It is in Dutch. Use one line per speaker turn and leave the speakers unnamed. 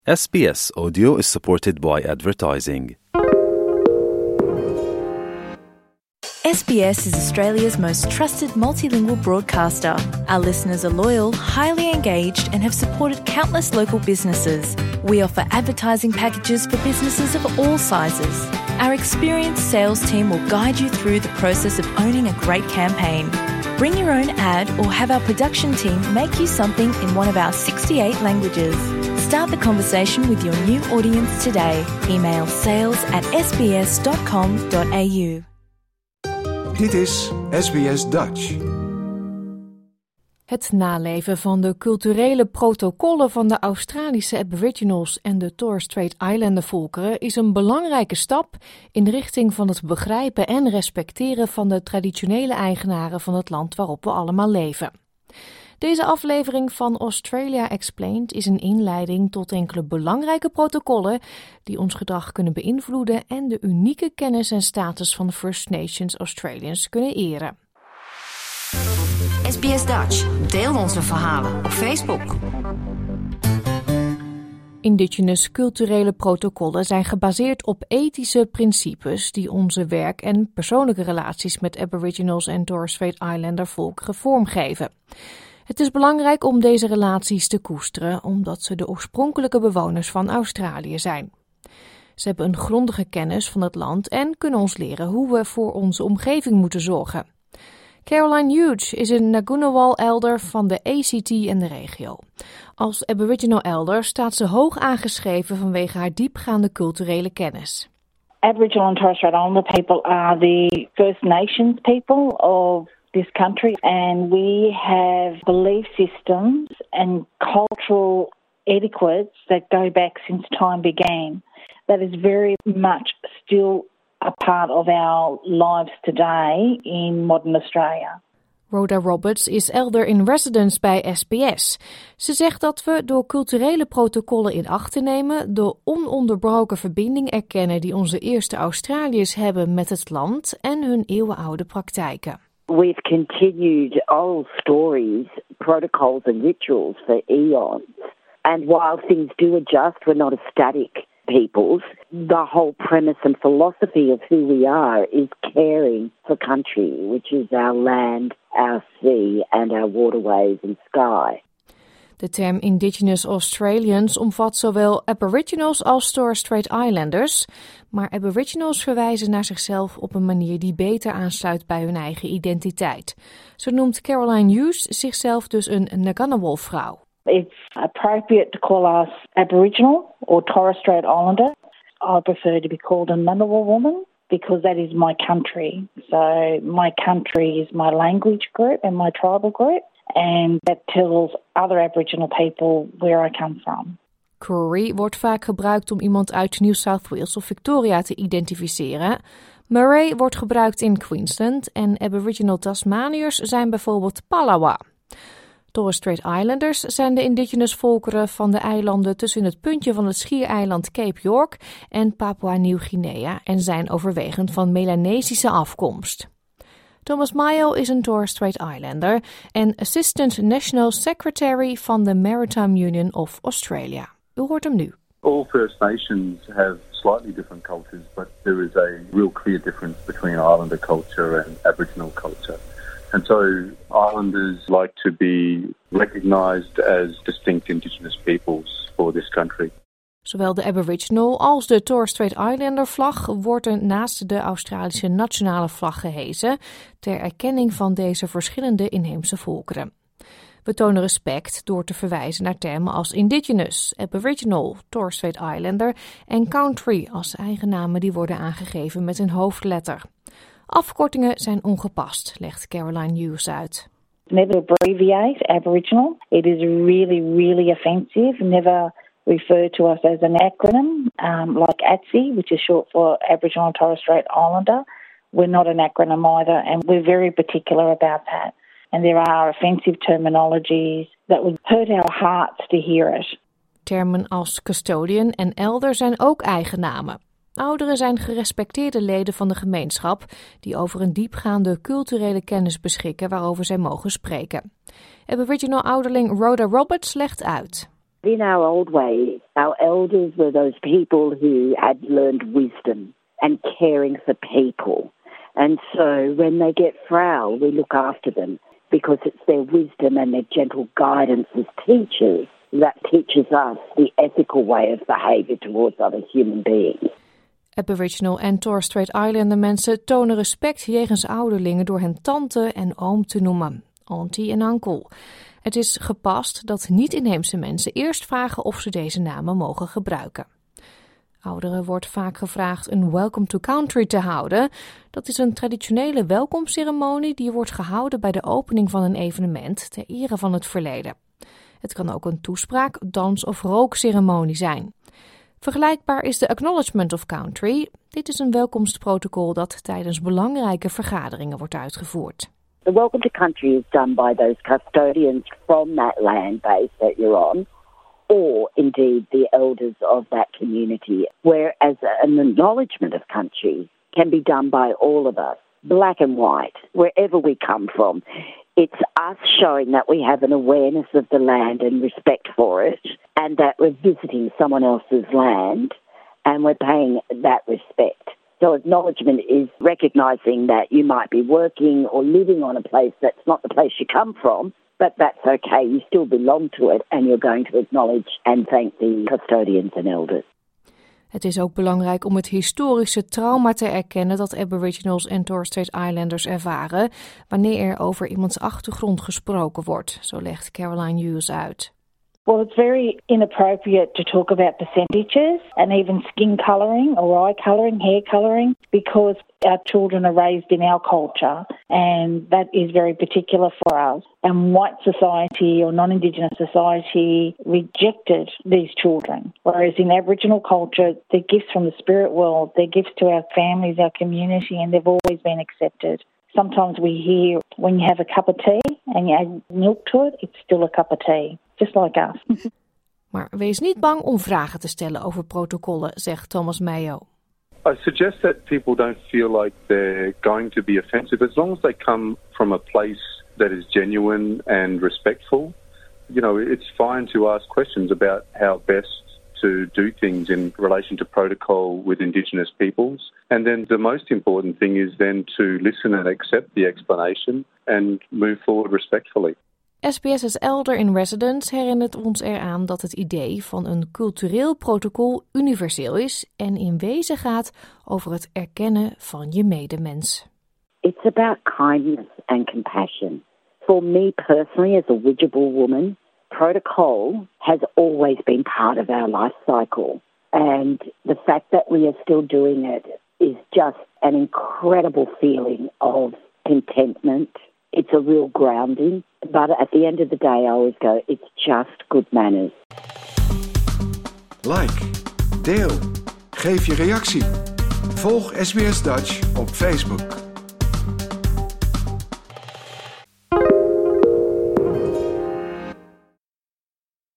SBS Audio is supported by advertising.
SBS is Australia's most trusted multilingual broadcaster. Our listeners are loyal, highly engaged, and have supported countless local businesses. We offer advertising packages for businesses of all sizes. Our experienced sales team will guide you through the process of owning a great campaign. Bring your own ad or have our production team make you something in one of our 68 languages. Start the conversation with your new audience today. Email sales@sbs.com.au.
Dit is SBS Dutch.
Het naleven van de culturele protocollen van de Australische Aboriginals en de Torres Strait Islander volkeren is een belangrijke stap in de richting van het begrijpen en respecteren van de traditionele eigenaren van het land waarop we allemaal leven. Deze aflevering van Australia Explained is een inleiding tot enkele belangrijke protocollen die ons gedrag kunnen beïnvloeden en de unieke kennis en status van de First Nations Australians kunnen eren.
SBS Dutch. Deel onze verhalen op Facebook.
Indigenous culturele protocollen zijn gebaseerd op ethische principes die onze werk- en persoonlijke relaties met Aboriginals en Torres Strait Islander volkeren vormgeven. Het is belangrijk om deze relaties te koesteren, omdat ze de oorspronkelijke bewoners van Australië zijn. Ze hebben een grondige kennis van het land en kunnen ons leren hoe we voor onze omgeving moeten zorgen. Caroline Hughes is een Ngunnawal elder van de ACT en de regio. Als Aboriginal elder staat ze hoog aangeschreven vanwege haar diepgaande culturele kennis.
Aboriginal and Torres Strait Islander people are the First Nations people of this country, and we have belief systems and cultural etiquettes that go back since time began. That is very much still a part of our lives today in modern Australia.
Rhoda Roberts is elder in residence bij SBS. Ze zegt dat we door culturele protocollen in acht te nemen de ononderbroken verbinding erkennen die onze eerste Australiërs hebben met het land en hun eeuwenoude praktijken.
We've continued old stories, protocols and rituals for eons. And while things do adjust, we're not a static peoples. The whole premise and philosophy of who we are is caring for country, which is our land, our sea and our waterways and sky.
De term Indigenous Australians omvat zowel Aboriginals als Torres Strait Islanders, maar Aboriginals verwijzen naar zichzelf op een manier die beter aansluit bij hun eigen identiteit. Zo noemt Caroline Hughes zichzelf dus een Ngunnawal-vrouw.
It's appropriate to call us Aboriginal or Torres Strait Islander. I prefer to be called a Ngunnawal woman because that is my country. So my country is my language group and my tribal group. And that tells other Aboriginal people where I come from.
Koori wordt vaak gebruikt om iemand uit New South Wales of Victoria te identificeren. Murray wordt gebruikt in Queensland en Aboriginal Tasmaniërs zijn bijvoorbeeld Palawa. Torres Strait Islanders zijn de indigenous volkeren van de eilanden tussen het puntje van het schiereiland Cape York en Papua Nieuw-Guinea en zijn overwegend van Melanesische afkomst. Thomas Mayo is een Torres Strait Islander en Assistant National Secretary van de Maritime Union of Australia. U hoort hem nu.
All First Nations have slightly different cultures, but there is a real clear difference between Islander culture and Aboriginal culture. And so Islanders like to be recognised as distinct Indigenous peoples for this country.
Zowel de Aboriginal als de Torres Strait Islander vlag wordt er naast de Australische nationale vlag gehezen ter erkenning van deze verschillende inheemse volkeren. We tonen respect door te verwijzen naar termen als Indigenous, Aboriginal, Torres Strait Islander en Country als eigennamen die worden aangegeven met een hoofdletter. Afkortingen zijn ongepast, legt Caroline Hughes uit.
Never abbreviate Aboriginal. It is really offensive. Never refer to us as an acronym, like ATSI, which is short for Aboriginal and Torres Strait Islander. We're not an acronym either, and we're very particular about that. And there are offensive terminologies that would hurt our hearts to hear it.
Termen als custodian en elder zijn ook eigennamen. Ouderen zijn gerespecteerde leden van de gemeenschap die over een diepgaande culturele kennis beschikken waarover zij mogen spreken. Aboriginal ouderling Rhoda Roberts legt uit.
In our old way, our elders were those people who had learned wisdom and caring for people. And so when they get frail, we look after them because it's their wisdom and their gentle guidance as teachers that teaches us the ethical way of behaviour towards other human beings.
Aboriginal en Torres Strait Islander mensen tonen respect jegens ouderlingen door hen tante en oom te noemen, auntie en uncle. Het is gepast dat niet-inheemse mensen eerst vragen of ze deze namen mogen gebruiken. Ouderen wordt vaak gevraagd een welcome to country te houden. Dat is een traditionele welkomstceremonie die wordt gehouden bij de opening van een evenement ter ere van het verleden. Het kan ook een toespraak, dans- of rookceremonie zijn. Vergelijkbaar is de Acknowledgement of Country. Dit is een welkomstprotocol dat tijdens belangrijke vergaderingen wordt uitgevoerd.
The welcome to country is done by those custodians from that land base that you're on, or indeed the elders of that community, whereas an acknowledgement of country can be done by all of us, black and white, wherever we come from. It's us showing that we have an awareness of the land and respect for it, and that we're visiting someone else's land and we're paying that respect. So acknowledgement is recognising that you might be working or living on a place that's not the place you come from, but that's okay. You still belong to it and you're going to acknowledge and thank the custodians and elders.
Het is ook belangrijk om het historische trauma te erkennen dat Aboriginals en Torres Strait Islanders ervaren wanneer er over iemands achtergrond gesproken wordt, zo legt Caroline Hughes uit.
Well, it's very inappropriate to talk about percentages and even skin colouring or eye colouring, hair colouring, because our children are raised in our culture and that is very particular for us. And white society or non-Indigenous society rejected these children, whereas in Aboriginal culture, they're gifts from the spirit world, they're gifts to our families, our community, and they've always been accepted. Sometimes we hear when you have a cup of tea and you add milk to it, it's still a cup of tea. Just like us.
Maar wees niet bang om vragen te stellen over protocollen, zegt Thomas Mayo.
I suggest that people don't feel like they're going to be offensive as long as they come from a place that is genuine and respectful. You know, it's fine to ask questions about how best to do things in relation to protocol with Indigenous peoples. And then the most important thing is then to listen and accept the explanation and move forward respectfully.
SBS's Elder in Residence herinnert ons eraan dat het idee van een cultureel protocol universeel is en in wezen gaat over het erkennen van je medemens.
It's about kindness and compassion. For me personally, as a Widjabul woman, protocol has always been part of our life cycle. And the fact that we are still doing it is just an incredible feeling of contentment. It's a real grounding. But at the end of the day, I always go, it's just good manners.
Like, deel, geef je reactie. Volg SBS Dutch op Facebook.